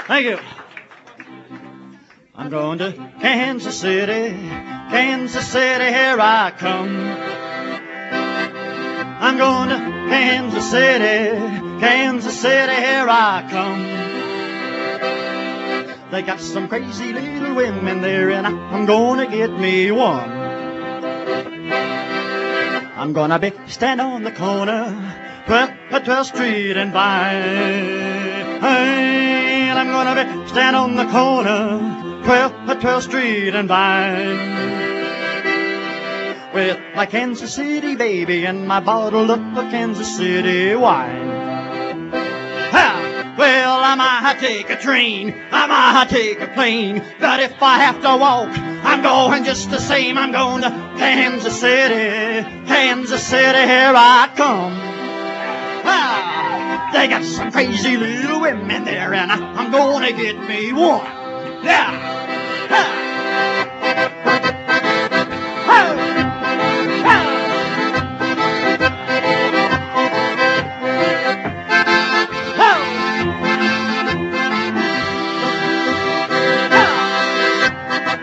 Thank you. I'm going to Kansas City, Kansas City, here I come. I'm going to Kansas City, Kansas City, here I come. They got some crazy little women there, and I'm gonna get me one. I'm gonna be standing on the corner, 12th Street and Vine. And I'm gonna be standing on the corner, 12th Street and Vine. With my Kansas City baby and my bottle of Kansas City wine. Ha! Well, I might take a train, I might take a plane, but if I have to walk, I'm going just the same. I'm going to Kansas City, Kansas City, here I come. Ah, they got some crazy little women there, and I'm gonna get me one. Yeah. Ah.